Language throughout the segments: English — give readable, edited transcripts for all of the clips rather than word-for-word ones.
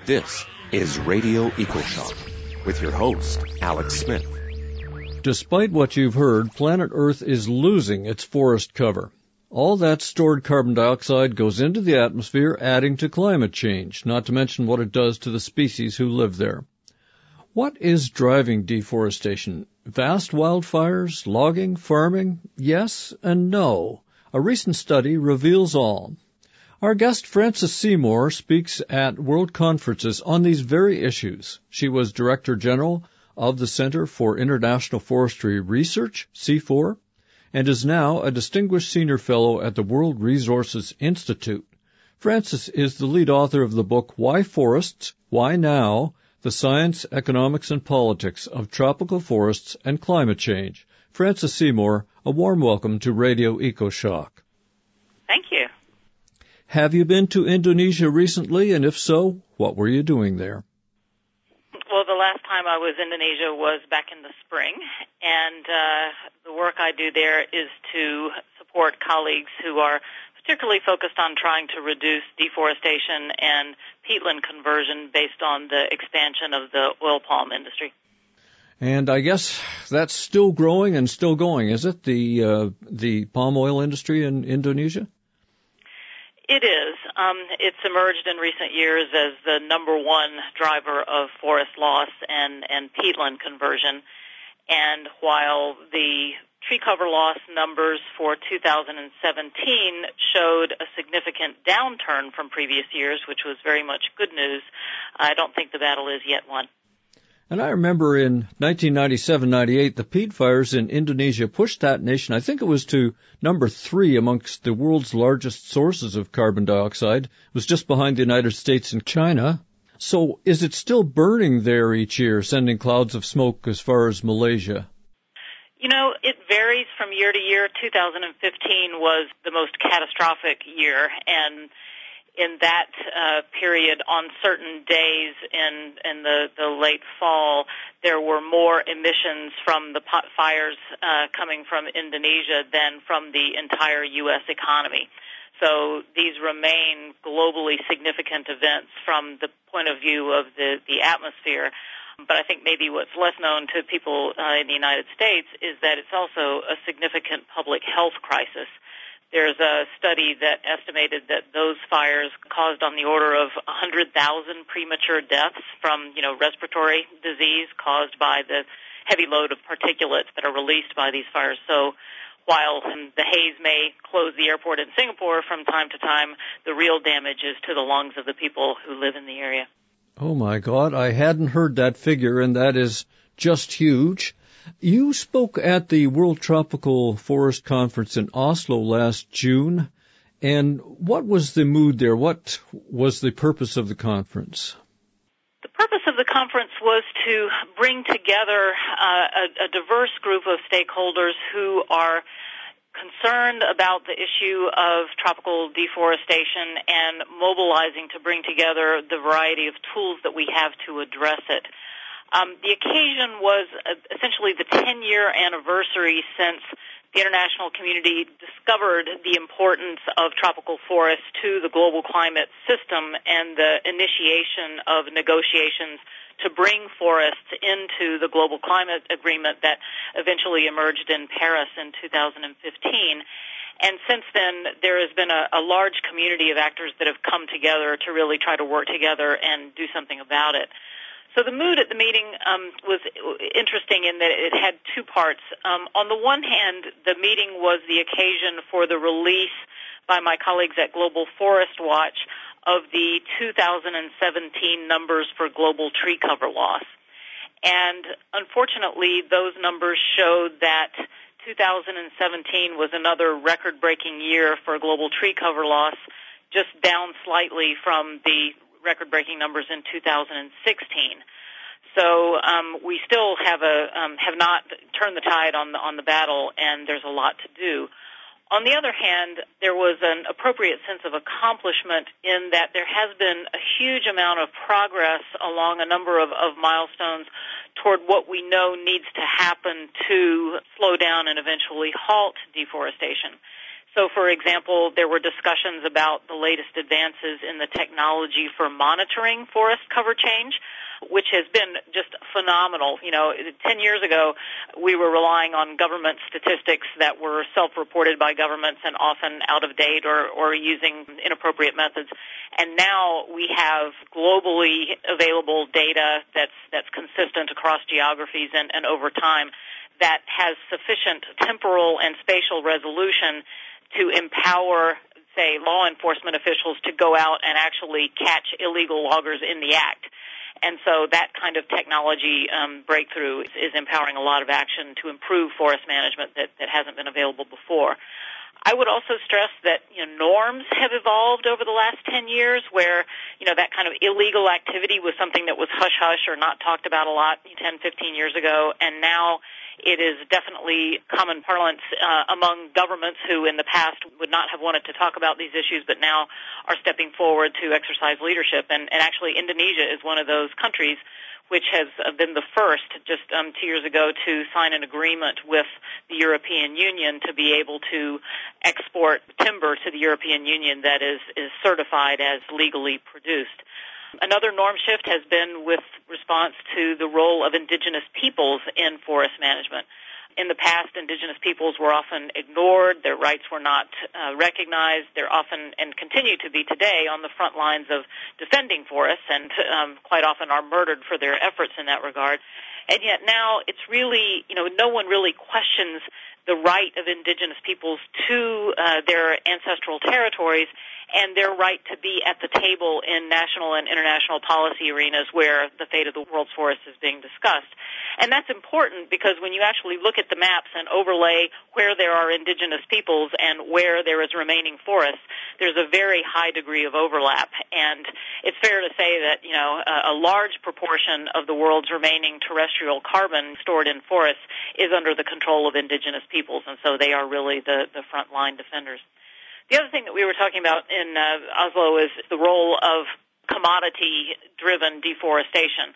This is Radio EcoShock with your host, Alex Smith. Despite what you've heard, planet Earth is losing its forest cover. All that stored carbon dioxide goes into the atmosphere, adding to climate change, not to mention what it does to the species who live there. What is driving deforestation? Vast wildfires, logging, farming? Yes and no. A recent study reveals all. Our guest, Frances Seymour, speaks at world conferences on these very issues. She was Director General of the Center for International Forestry Research, CIFOR, and is now a Distinguished Senior Fellow at the World Resources Institute. Frances is the lead author of the book Why Forests? Why Now? The Science, Economics, and Politics of Tropical Forests and Climate Change. Frances Seymour, a warm welcome to Radio EcoShock. Thank you. Have you been to Indonesia recently, and if so, what were you doing there? Well, the last time I was in Indonesia was back in the spring, and the work I do there is to support colleagues who are particularly focused on trying to reduce deforestation and peatland conversion based on the expansion of the oil palm industry. And I guess that's still growing and still going, is it, the palm oil industry in Indonesia? It is. It's emerged in recent years as the number one driver of forest loss and peatland conversion. And while the tree cover loss numbers for 2017 showed a significant downturn from previous years, which was very much good news, I don't think the battle is yet won. And I remember in 1997-98, the peat fires in Indonesia pushed that nation, I think it was to number 3 amongst the world's largest sources of carbon dioxide. It was just behind the United States and China. So is it still burning there each year, sending clouds of smoke as far as Malaysia? You know, it varies from year to year. 2015 was the most catastrophic year, and in that period, on certain days in the late fall, there were more emissions from the fires coming from Indonesia than from the entire U.S. economy. So these remain globally significant events from the point of view of the atmosphere. But I think maybe what's less known to people in the United States is that it's also a significant public health crisis. There's a study that estimated that those fires caused on the order of 100,000 premature deaths from, respiratory disease caused by the heavy load of particulates that are released by these fires. So while the haze may close the airport in Singapore from time to time, the real damage is to the lungs of the people who live in the area. Oh, my God. I hadn't heard that figure, and that is just huge. You spoke at the World Tropical Forest Conference in Oslo last June, and what was the mood there? What was the purpose of the conference? The purpose of the conference was to bring together a diverse group of stakeholders who are concerned about the issue of tropical deforestation and mobilizing to bring together the variety of tools that we have to address it. The occasion was essentially the 10-year anniversary since the international community discovered the importance of tropical forests to the global climate system and the initiation of negotiations to bring forests into the global climate agreement that eventually emerged in Paris in 2015. And since then, there has been a large community of actors that have come together to really try to work together and do something about it. So the mood at the meeting was interesting in that it had two parts. On the one hand, the meeting was the occasion for the release by my colleagues at Global Forest Watch of the 2017 numbers for global tree cover loss. And unfortunately, those numbers showed that 2017 was another record-breaking year for global tree cover loss, just down slightly from the record-breaking numbers in 2016. So we still have not turned the tide on the battle, and there's a lot to do. On the other hand, there was an appropriate sense of accomplishment in that there has been a huge amount of progress along a number of milestones toward what we know needs to happen to slow down and eventually halt deforestation. So, for example, there were discussions about the latest advances in the technology for monitoring forest cover change, which has been just phenomenal. 10 years ago, we were relying on government statistics that were self-reported by governments and often out of date or using inappropriate methods. And now we have globally available data that's consistent across geographies and over time that has sufficient temporal and spatial resolution to empower, say, law enforcement officials to go out and actually catch illegal loggers in the act. And so that kind of technology breakthrough is empowering a lot of action to improve forest management that hasn't been available before. I would also stress that norms have evolved over the last 10 years where, that kind of illegal activity was something that was hush-hush or not talked about a lot 10, 15 years ago, and now it is definitely common parlance among governments who in the past would not have wanted to talk about these issues but now are stepping forward to exercise leadership. And actually Indonesia is one of those countries which has been the first just 2 years ago to sign an agreement with the European Union to be able to export timber to the European Union that is certified as legally produced. Another norm shift has been with response to the role of indigenous peoples in forest management. In the past, indigenous peoples were often ignored, their rights were not recognized, they're often, and continue to be today, on the front lines of defending forests and quite often are murdered for their efforts in that regard. And yet now it's really, no one really questions the right of indigenous peoples to their ancestral territories and their right to be at the table in national and international policy arenas where the fate of the world's forests is being discussed. And that's important because when you actually look at the maps and overlay where there are indigenous peoples and where there is remaining forests, there's a very high degree of overlap. And it's fair to say that, a large proportion of the world's remaining terrestrial carbon stored in forests is under the control of indigenous peoples, and so they are really the frontline defenders. The other thing that we were talking about in Oslo is the role of commodity-driven deforestation.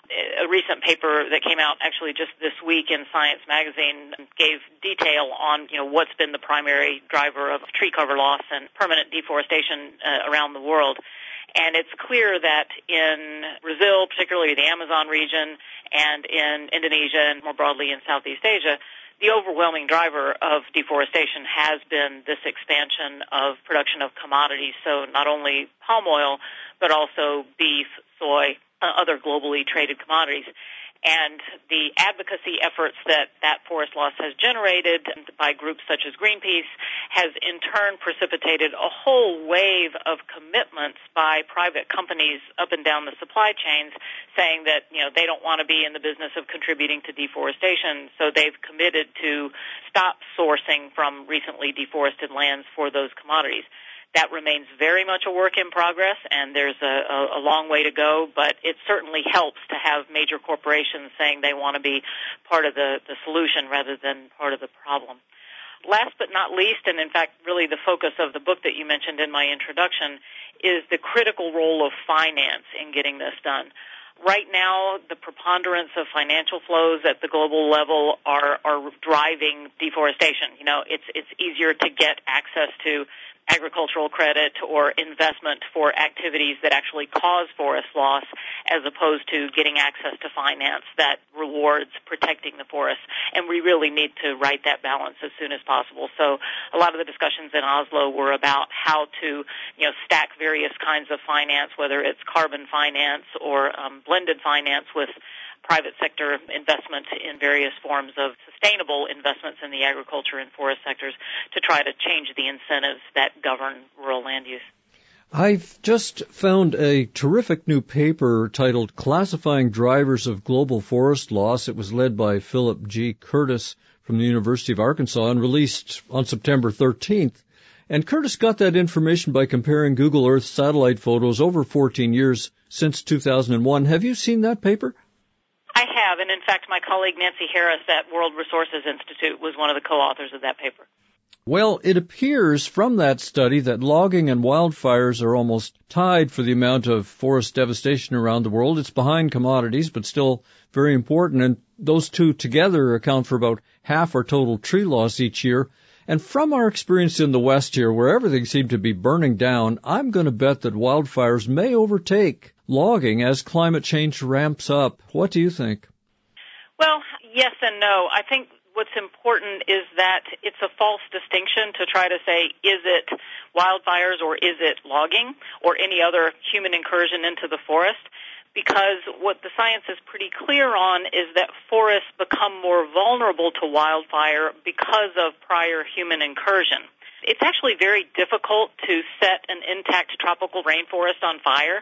A recent paper that came out actually just this week in Science magazine gave detail on, what's been the primary driver of tree cover loss and permanent deforestation around the world. And it's clear that in Brazil, particularly the Amazon region, and in Indonesia and more broadly in Southeast Asia, the overwhelming driver of deforestation has been this expansion of production of commodities, so not only palm oil, but also beef, soy, other globally traded commodities. And the advocacy efforts that forest loss has generated by groups such as Greenpeace has in turn precipitated a whole wave of commitments by private companies up and down the supply chains saying that, they don't want to be in the business of contributing to deforestation, so they've committed to stop sourcing from recently deforested lands for those commodities. That remains very much a work in progress, and there's a long way to go, but it certainly helps to have major corporations saying they want to be part of the solution rather than part of the problem. Last but not least, and in fact really the focus of the book that you mentioned in my introduction, is the critical role of finance in getting this done. Right now, the preponderance of financial flows at the global level are driving deforestation. It's easier to get access to agricultural credit or investment for activities that actually cause forest loss as opposed to getting access to finance that rewards protecting the forest. And we really need to right that balance as soon as possible. So a lot of the discussions in Oslo were about how to, stack various kinds of finance, whether it's carbon finance or blended finance with private sector investment in various forms of sustainable investments in the agriculture and forest sectors to try to change the incentives that govern rural land use. I've just found a terrific new paper titled Classifying Drivers of Global Forest Loss. It was led by Philip G. Curtis from the University of Arkansas and released on September 13th. And Curtis got that information by comparing Google Earth satellite photos over 14 years since 2001. Have you seen that paper? I have, and in fact, my colleague Nancy Harris at World Resources Institute was one of the co-authors of that paper. Well, it appears from that study that logging and wildfires are almost tied for the amount of forest devastation around the world. It's behind commodities, but still very important, and those two together account for about half our total tree loss each year. And from our experience in the West here, where everything seemed to be burning down, I'm going to bet that wildfires may overtake logging as climate change ramps up. What do you think? Well, yes and no. I think what's important is that it's a false distinction to try to say, is it wildfires or is it logging or any other human incursion into the forest? Because what the science is pretty clear on is that forests become more vulnerable to wildfire because of prior human incursion. It's actually very difficult to set an intact tropical rainforest on fire.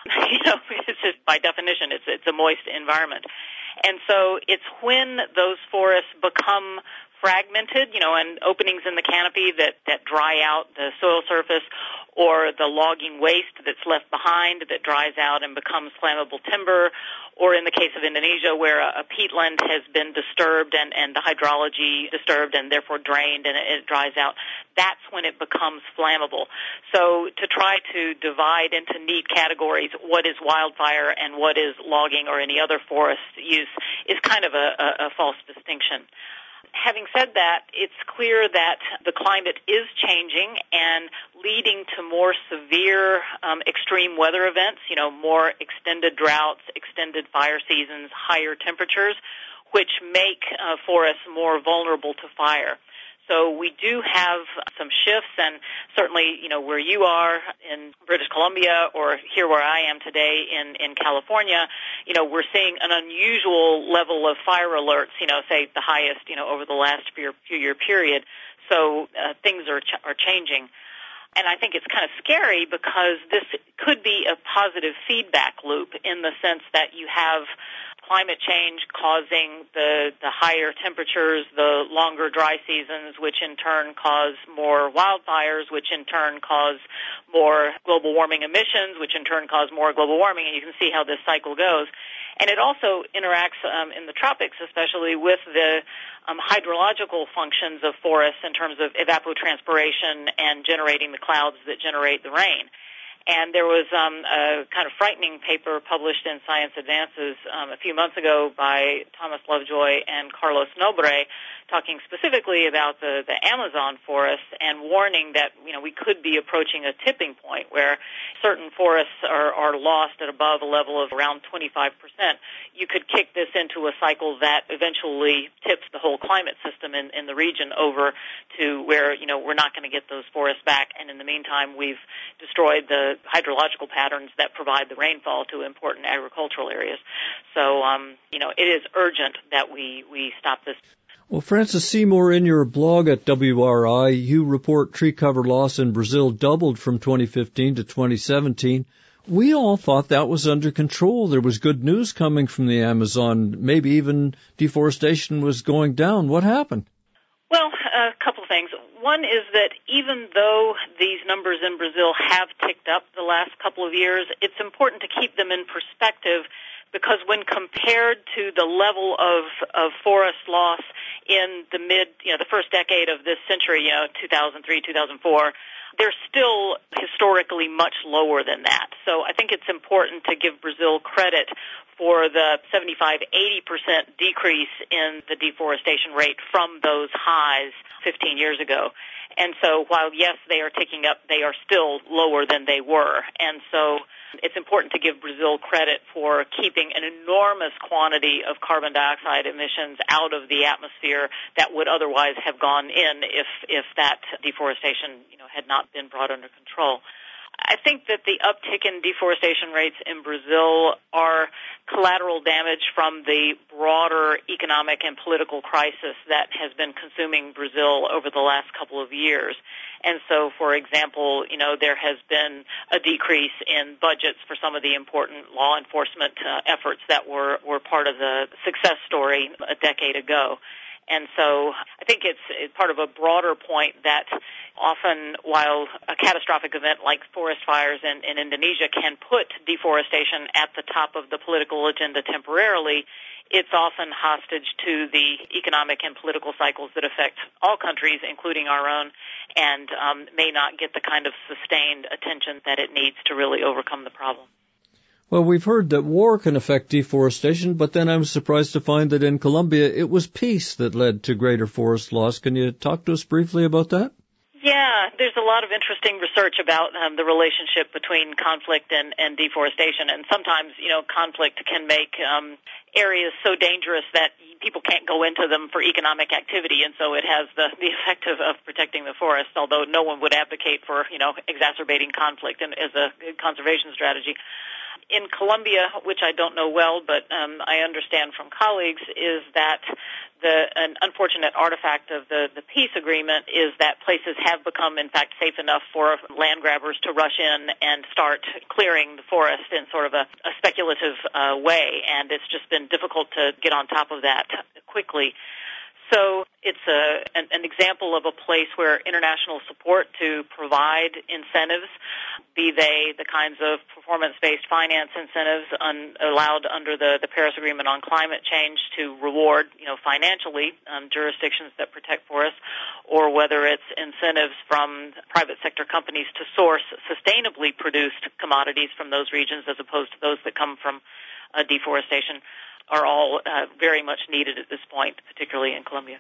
It's just by definition, it's a moist environment. And so it's when those forests become fragmented, and openings in the canopy that dry out the soil surface, or the logging waste that's left behind that dries out and becomes flammable timber, or in the case of Indonesia where a peatland has been disturbed and the hydrology disturbed and therefore drained and it dries out, that's when it becomes flammable. So to try to divide into neat categories what is wildfire and what is logging or any other forest use is kind of a false distinction. Having said that, it's clear that the climate is changing and leading to more severe extreme weather events, more extended droughts, extended fire seasons, higher temperatures, which make forests more vulnerable to fire. So we do have some shifts, and certainly, where you are in British Columbia or here where I am today in California, we're seeing an unusual level of fire alerts, say the highest, over the last few year period. So things are changing. And I think it's kind of scary because this could be a positive feedback loop in the sense that you have climate change causing the higher temperatures, the longer dry seasons, which in turn cause more wildfires, which in turn cause more global warming emissions, which in turn cause more global warming, and you can see how this cycle goes. And it also interacts in the tropics, especially with the hydrological functions of forests in terms of evapotranspiration and generating the clouds that generate the rain. And there was a kind of frightening paper published in Science Advances a few months ago by Thomas Lovejoy and Carlos Nobre, talking specifically about the Amazon forests and warning that we could be approaching a tipping point where certain forests are lost at above a level of around 25%. You could kick this into a cycle that eventually tips the whole climate system in the region over to where we're not going to get those forests back, and in the meantime we've destroyed the hydrological patterns that provide the rainfall to important agricultural areas. So, it is urgent that we stop this. Well, Francis Seymour, in your blog at WRI, you report tree cover loss in Brazil doubled from 2015 to 2017. We all thought that was under control. There was good news coming from the Amazon. Maybe even deforestation was going down. What happened? Well, a couple of things. One is that even though these numbers in Brazil have ticked up the last couple of years, it's important to keep them in perspective because when compared to the level of forest loss in the first decade of this century, 2003, 2004, they're still historically much lower than that. So I think it's important to give Brazil credit for the 75-80% decrease in the deforestation rate from those highs 15 years ago. And so while, yes, they are ticking up, they are still lower than they were. And so it's important to give Brazil credit for keeping an enormous quantity of carbon dioxide emissions out of the atmosphere that would otherwise have gone in if that deforestation, had not been brought under control. I think that the uptick in deforestation rates in Brazil are collateral damage from the broader economic and political crisis that has been consuming Brazil over the last couple of years. And so, for example, there has been a decrease in budgets for some of the important law enforcement efforts that were part of the success story a decade ago. And so I think it's part of a broader point that often while a catastrophic event like forest fires in Indonesia can put deforestation at the top of the political agenda temporarily, it's often hostage to the economic and political cycles that affect all countries, including our own, and may not get the kind of sustained attention that it needs to really overcome the problem. Well, we've heard that war can affect deforestation, but then I'm surprised to find that in Colombia it was peace that led to greater forest loss. Can you talk to us briefly about that? Yeah, there's a lot of interesting research about the relationship between conflict and deforestation, and sometimes, conflict can make areas so dangerous that people can't go into them for economic activity, and so it has the effect of protecting the forest, although no one would advocate for, exacerbating conflict as a conservation strategy. In Colombia, which I don't know well, but I understand from colleagues, is that an unfortunate artifact of the peace agreement is that places have become, in fact, safe enough for land grabbers to rush in and start clearing the forest in sort of a speculative way, and it's just been difficult to get on top of that quickly. So it's an example of a place where international support to provide incentives, be they the kinds of performance-based finance incentives allowed under the Paris Agreement on climate change to reward, financially jurisdictions that protect forests, or whether it's incentives from private sector companies to source sustainably produced commodities from those regions as opposed to those that come from deforestation, are all very much needed at this point, particularly in Colombia.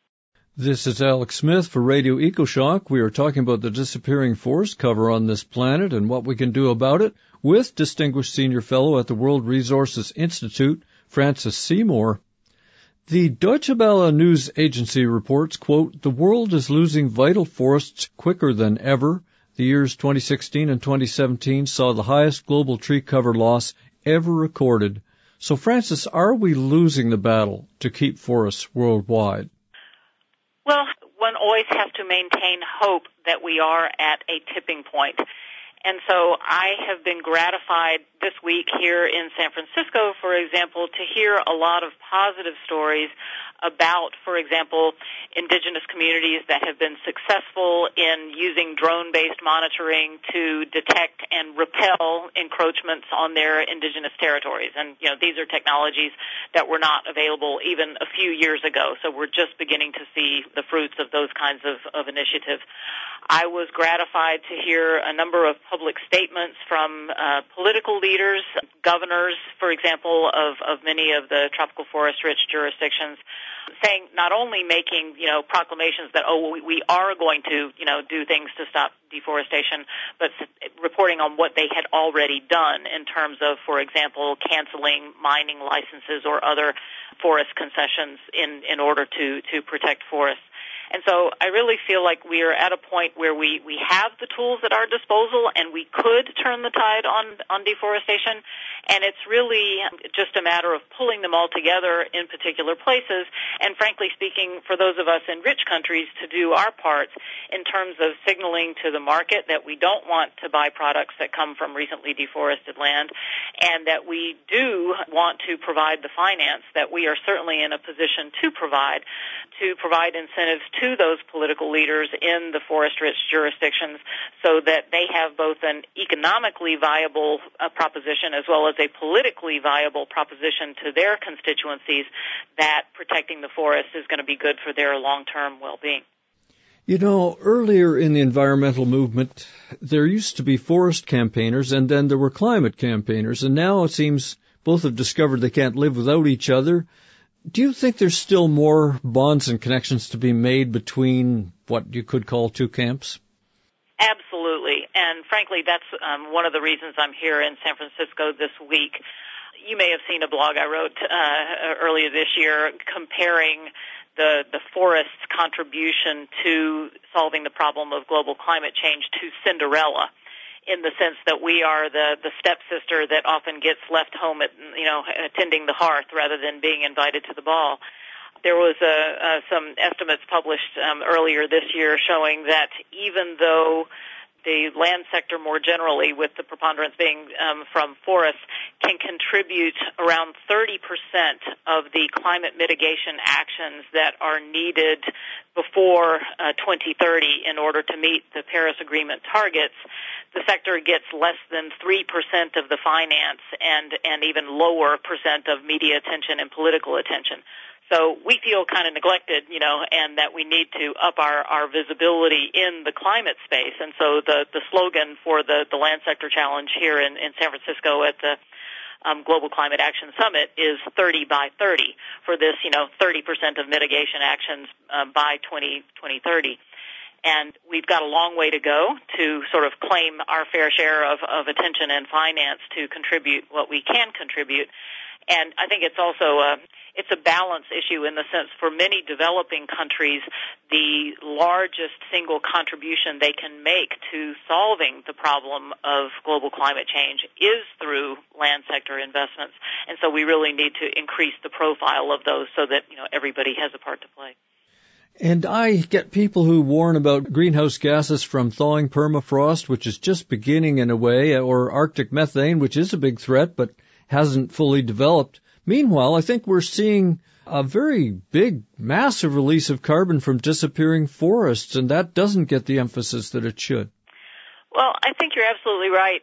This is Alex Smith for Radio EcoShock. We are talking about the disappearing forest cover on this planet and what we can do about it with Distinguished Senior Fellow at the World Resources Institute, Francis Seymour. The Deutsche Welle news agency reports, quote, "The world is losing vital forests quicker than ever. The years 2016 and 2017 saw the highest global tree cover loss ever recorded." So, Francis, are we losing the battle to keep forests worldwide? Well, one always has to maintain hope that we are at a tipping point. And so I have been gratified this week here in San Francisco, for example, to hear a lot of positive stories about, for example, indigenous communities that have been successful in using drone-based monitoring to detect and repel encroachments on their indigenous territories. And, these are technologies that were not available even a few years ago, so we're just beginning to see the fruits of those kinds of initiatives. I was gratified to hear a number of public statements from political leaders, governors, for example, of many of the tropical forest-rich jurisdictions, saying, not only making, proclamations that, we are going to, do things to stop deforestation, but reporting on what they had already done in terms of, for example, canceling mining licenses or other forest concessions in order to protect forests. And so I really feel like we are at a point where we have the tools at our disposal and we could turn the tide on deforestation. And it's really just a matter of pulling them all together in particular places. And frankly speaking, for those of us in rich countries to do our parts in terms of signaling to the market that we don't want to buy products that come from recently deforested land and that we do want to provide the finance that we are certainly in a position to provide incentives to those political leaders in the forest-rich jurisdictions so that they have both an economically viable proposition as well as a politically viable proposition to their constituencies that protecting the forest is going to be good for their long-term well-being. Earlier in the environmental movement, there used to be forest campaigners and then there were climate campaigners, and now it seems both have discovered they can't live without each other. Do you think there's still more bonds and connections to be made between what you could call two camps? Absolutely. And frankly, that's one of the reasons I'm here in San Francisco this week. You may have seen a blog I wrote earlier this year comparing the forest's contribution to solving the problem of global climate change to Cinderella, in the sense that we are the stepsister that often gets left home at, attending the hearth rather than being invited to the ball. There was some estimates published earlier this year showing that even though the land sector more generally, with the preponderance being from forests, can contribute around 30% of the climate mitigation actions that are needed before 2030 in order to meet the Paris Agreement targets, the sector gets less than 3% of the finance and even lower percent of media attention and political attention. So we feel kind of neglected, and that we need to up our visibility in the climate space. And so the slogan for the Land Sector Challenge here in San Francisco at the Global Climate Action Summit is 30 by 30 for this, 30% of mitigation actions by 2030. And we've got a long way to go to sort of claim our fair share of attention and finance to contribute what we can contribute. And I think it's also it's a balance issue in the sense for many developing countries, the largest single contribution they can make to solving the problem of global climate change is through land sector investments. And so we really need to increase the profile of those so that, everybody has a part to play. And I get people who warn about greenhouse gases from thawing permafrost, which is just beginning in a way, or Arctic methane, which is a big threat but hasn't fully developed. Meanwhile, I think we're seeing a very big, massive release of carbon from disappearing forests, and that doesn't get the emphasis that it should. Well, I think you're absolutely right,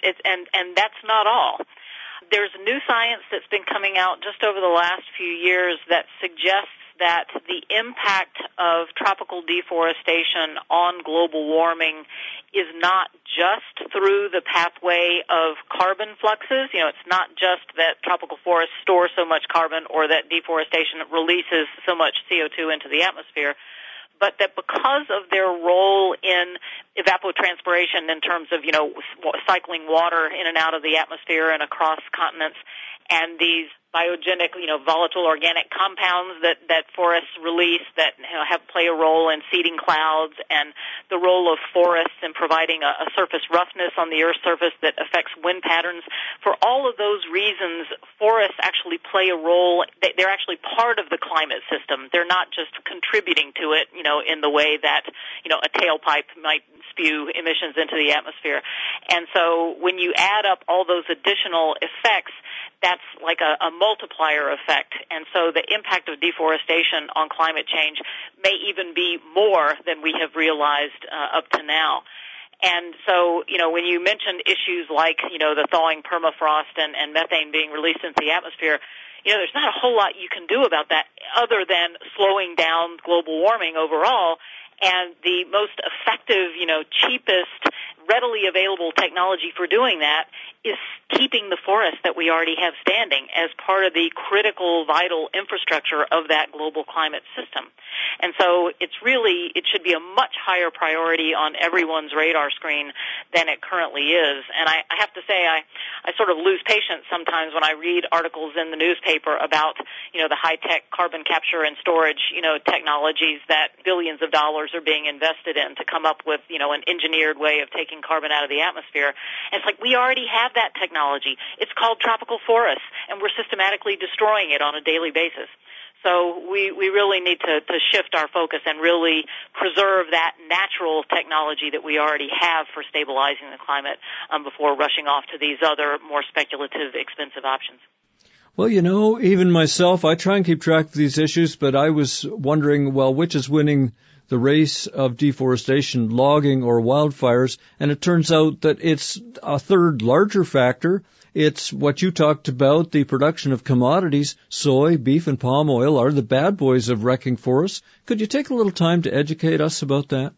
and that's not all. There's new science that's been coming out just over the last few years that suggests that the impact of tropical deforestation on global warming is not just through the pathway of carbon fluxes. It's not just that tropical forests store so much carbon or that deforestation releases so much CO2 into the atmosphere, but that because of their role in evapotranspiration in terms of, cycling water in and out of the atmosphere and across continents, and these biogenic, volatile organic compounds that forests release that play a role in seeding clouds, and the role of forests in providing a surface roughness on the Earth's surface that affects wind patterns. For all of those reasons, forests actually play a role. They're actually part of the climate system. They're not just contributing to it, in the way that, a tailpipe might spew emissions into the atmosphere. And so when you add up all those additional effects, that's like a multiplier effect. And so the impact of deforestation on climate change may even be more than we have realized up to now. And so, when you mentioned issues like, the thawing permafrost and methane being released into the atmosphere, there's not a whole lot you can do about that other than slowing down global warming overall. And the most effective, cheapest, readily available technology for doing that is keeping the forests that we already have standing as part of the critical, vital infrastructure of that global climate system. And so it should be a much higher priority on everyone's radar screen than it currently is. And I have to say, I sort of lose patience sometimes when I read articles in the newspaper about, the high-tech carbon capture and storage, technologies that billions of dollars are being invested in to come up with, an engineered way of taking carbon out of the atmosphere. And it's like we already have that technology. It's called tropical forests, and we're systematically destroying it on a daily basis. So we really need to shift our focus and really preserve that natural technology that we already have for stabilizing the climate before rushing off to these other more speculative, expensive options. Well, even myself, I try and keep track of these issues, but I was wondering, which is winning the race of deforestation, logging or wildfires? And it turns out that it's a third larger factor. It's what you talked about, the production of commodities. Soy, beef, and palm oil are the bad boys of wrecking forests. Could you take a little time to educate us about that?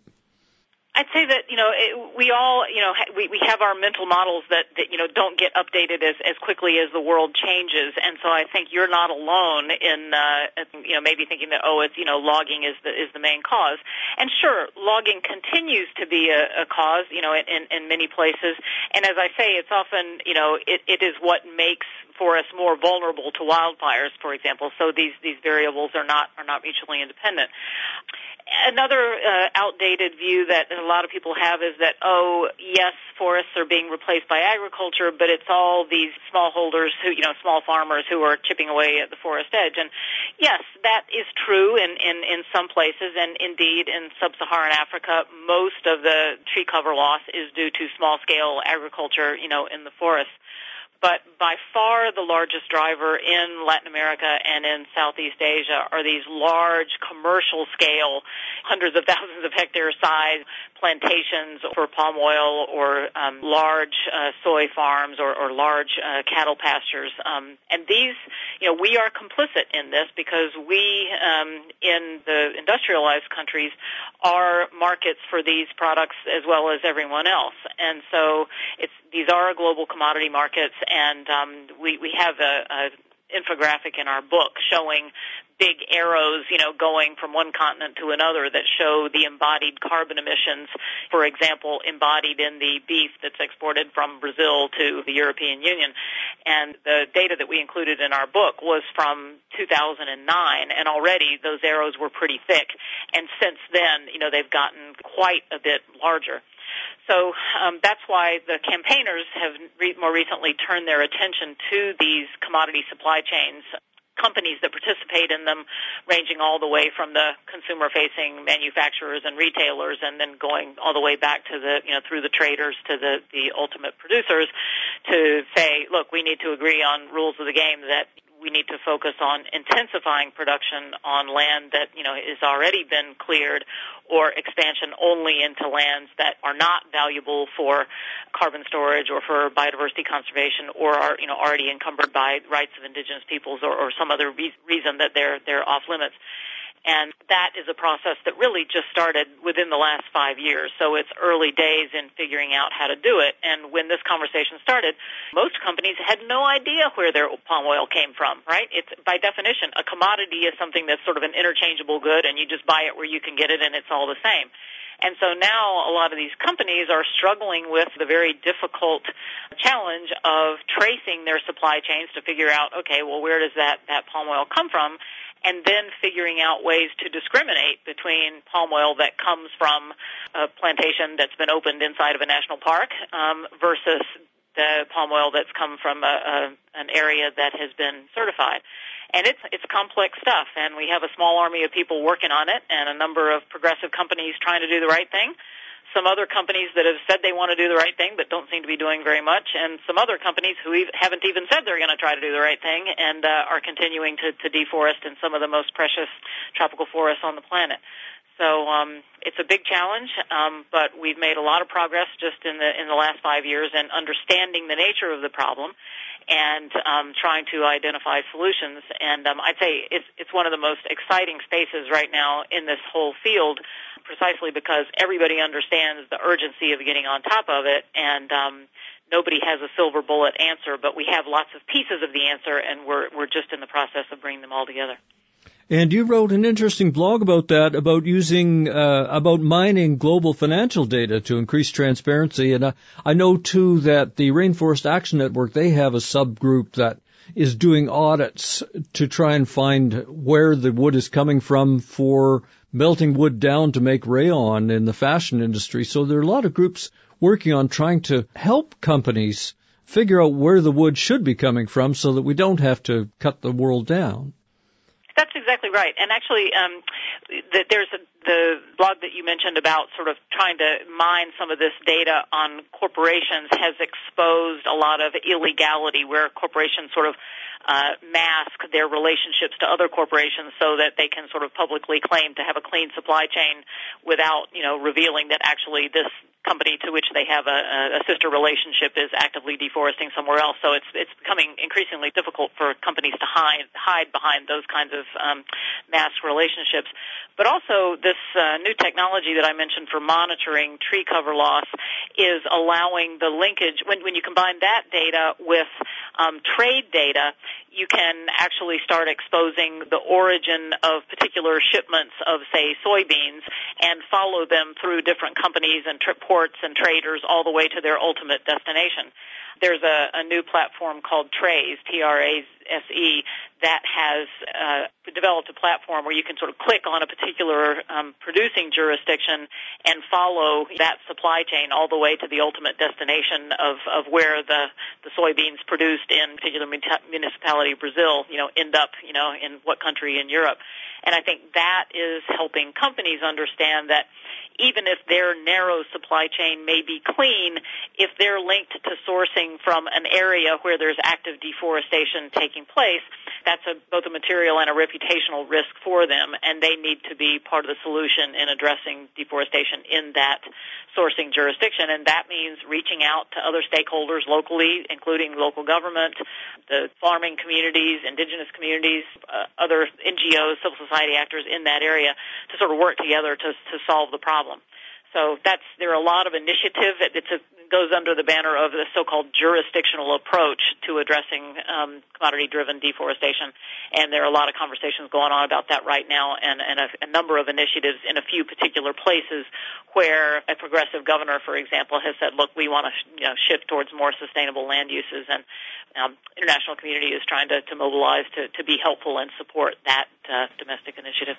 I'd say that, we all, we have our mental models that don't get updated as quickly as the world changes. And so I think you're not alone in, maybe thinking that, it's, logging is the main cause. And sure, logging continues to be a cause, in many places. And as I say, it's often, it is what makes forests more vulnerable to wildfires, for example. So these variables are not mutually independent. Another outdated view that a lot of people have is that, yes, forests are being replaced by agriculture, but it's all these smallholders who, small farmers who are chipping away at the forest edge. And yes, that is true in some places, and indeed in sub-Saharan Africa, most of the tree cover loss is due to small-scale agriculture, in the forest. But by far the largest driver in Latin America and in Southeast Asia are these large commercial scale, hundreds of thousands of hectare size plantations for palm oil or large soy farms or large cattle pastures. And these, we are complicit in this because we, in the industrialized countries, are markets for these products as well as everyone else. And so these are global commodity markets, and we have a infographic in our book showing big arrows, going from one continent to another that show the embodied carbon emissions, for example, embodied in the beef that's exported from Brazil to the European Union. And the data that we included in our book was from 2009, and already those arrows were pretty thick. And since then, they've gotten quite a bit larger. So that's why the campaigners have more recently turned their attention to these commodity supply chains, companies that participate in them, ranging all the way from the consumer-facing manufacturers and retailers, and then going all the way back to through the traders to the ultimate producers, to say, look, we need to agree on rules of the game, that we need to focus on intensifying production on land that, has already been cleared, or expansion only into lands that are not valuable for carbon storage or for biodiversity conservation, or are, already encumbered by rights of indigenous peoples or some other reason that they're off limits. And that is a process that really just started within the last 5 years. So it's early days in figuring out how to do it. And when this conversation started, most companies had no idea where their palm oil came from, right? It's, by definition, a commodity is something that's sort of an interchangeable good, and you just buy it where you can get it, and it's all the same. And so now a lot of these companies are struggling with the very difficult challenge of tracing their supply chains to figure out, okay, well, where does that palm oil come from? And then figuring out ways to discriminate between palm oil that comes from a plantation that's been opened inside of a national park versus the palm oil that's come from an area that has been certified. And it's complex stuff, and we have a small army of people working on it, and a number of progressive companies trying to do the right thing. Some other companies that have said they want to do the right thing but don't seem to be doing very much, and some other companies who haven't even said they're going to try to do the right thing and are continuing to deforest in some of the most precious tropical forests on the planet. So it's a big challenge, but we've made a lot of progress just in the last 5 years in understanding the nature of the problem and trying to identify solutions. And I'd say it's one of the most exciting spaces right now in this whole field, precisely because everybody understands the urgency of getting on top of it, and nobody has a silver bullet answer, but we have lots of pieces of the answer, and we're just in the process of bringing them all together. And you wrote an interesting blog about that, about using, about mining global financial data to increase transparency. And I know, too, that the Rainforest Action Network, they have a subgroup that is doing audits to try and find where the wood is coming from for melting wood down to make rayon in the fashion industry. So there are a lot of groups working on trying to help companies figure out where the wood should be coming from so that we don't have to cut the world down. That's exactly right. And actually, there's the blog that you mentioned about sort of trying to mine some of this data on corporations has exposed a lot of illegality where corporations sort of mask their relationships to other corporations so that they can sort of publicly claim to have a clean supply chain without, revealing that actually this company to which they have a sister relationship is actively deforesting somewhere else. So it's becoming increasingly difficult for companies to hide behind those kinds of masked relationships. But also this new technology that I mentioned for monitoring tree cover loss is allowing the linkage. When you combine that data with trade data, you can actually start exposing the origin of particular shipments of, say, soybeans and follow them through different companies and ports and traders all the way to their ultimate destination. There's a new platform called Trace, T-R-A-S-E, that has developed a platform where you can sort of click on a particular producing jurisdiction and follow that supply chain all the way to the ultimate destination of where the soybeans produced in a particular municipality of Brazil, end up, in what country in Europe. And I think that is helping companies understand that even if their narrow supply chain may be clean, if they're linked to sourcing from an area where there's active deforestation taking place, that's both a material and a reputational risk for them, and they need to be part of the solution in addressing deforestation in that sourcing jurisdiction. And that means reaching out to other stakeholders locally, including local government, the farming communities, indigenous communities, other NGOs, civil society actors in that area to sort of work together to solve the problem. So there are a lot of initiatives. It's a goes under the banner of the so-called jurisdictional approach to addressing commodity-driven deforestation. And there are a lot of conversations going on about that right now, and a number of initiatives in a few particular places where a progressive governor, for example, has said, look, we want to shift towards more sustainable land uses, and international community is trying to mobilize to be helpful and support that domestic initiative.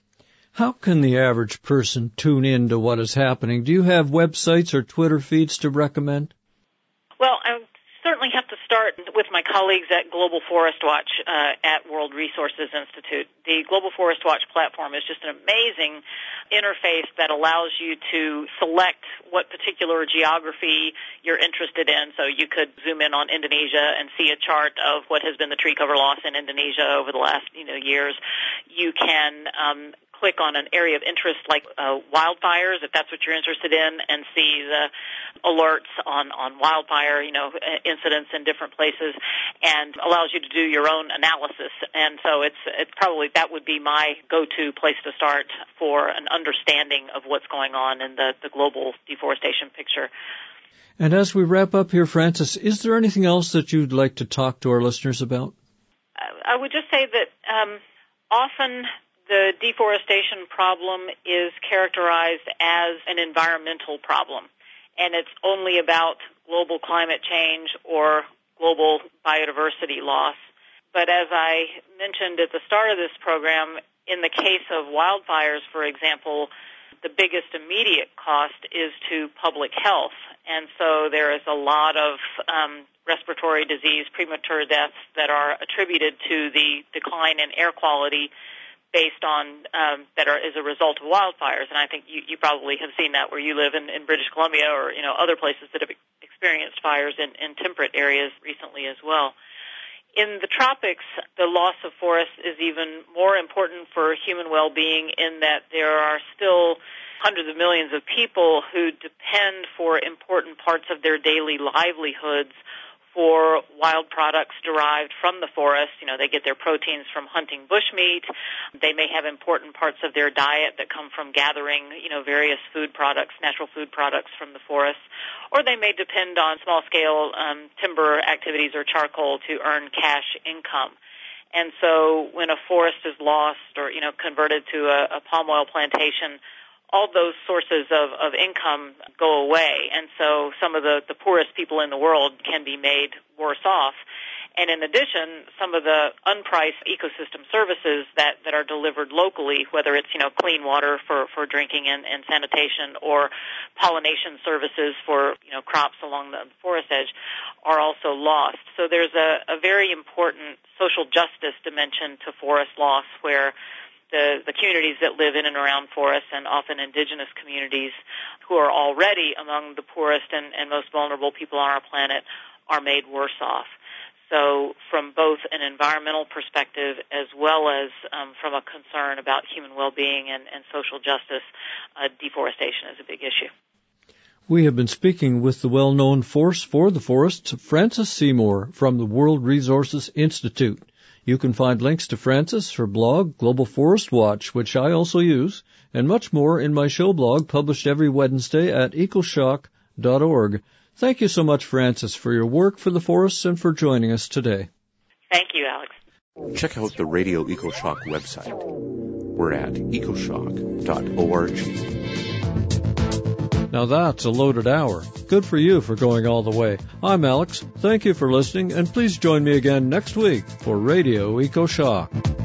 How can the average person tune in to what is happening? Do you have websites or Twitter feeds to recommend? Well, I certainly have to start with my colleagues at Global Forest Watch at World Resources Institute. The Global Forest Watch platform is just an amazing interface that allows you to select what particular geography you're interested in. So you could zoom in on Indonesia and see a chart of what has been the tree cover loss in Indonesia over the last years. You can click on an area of interest like wildfires, if that's what you're interested in, and see the alerts on wildfire, incidents in different places, and allows you to do your own analysis. And so it's probably that would be my go-to place to start for an understanding of what's going on in the global deforestation picture. And as we wrap up here, Frances, is there anything else that you'd like to talk to our listeners about? I would just say that often the deforestation problem is characterized as an environmental problem, and it's only about global climate change or global biodiversity loss. But as I mentioned at the start of this program, in the case of wildfires, for example, the biggest immediate cost is to public health, and so there is a lot of respiratory disease, premature deaths that are attributed to the decline in air quality based on that are as a result of wildfires. And I think you probably have seen that where you live in British Columbia or other places that have experienced fires in temperate areas recently as well. In the tropics, the loss of forests is even more important for human well-being in that there are still hundreds of millions of people who depend for important parts of their daily livelihoods for wild products derived from the forest. They get their proteins from hunting bushmeat. They may have important parts of their diet that come from gathering, various food products, natural food products from the forest. Or they may depend on small-scale timber activities or charcoal to earn cash income. And so when a forest is lost or, converted to a palm oil plantation, all those sources of income go away, and so some of the poorest people in the world can be made worse off. And in addition, some of the unpriced ecosystem services that are delivered locally, whether it's, clean water for drinking and sanitation or pollination services for, crops along the forest edge, are also lost. So there's a very important social justice dimension to forest loss where the communities that live in and around forests, and often indigenous communities who are already among the poorest and most vulnerable people on our planet, are made worse off. So from both an environmental perspective as well as from a concern about human well-being and social justice, deforestation is a big issue. We have been speaking with the well-known Force for the Forests, Frances Seymour from the World Resources Institute. You can find links to Frances, her blog, Global Forest Watch, which I also use, and much more in my show blog published every Wednesday at ecoshock.org. Thank you so much, Frances, for your work for the forests and for joining us today. Thank you, Alex. Check out the Radio EcoShock website. We're at ecoshock.org. Now that's a loaded hour. Good for you for going all the way. I'm Alex. Thank you for listening, and please join me again next week for Radio EcoShock.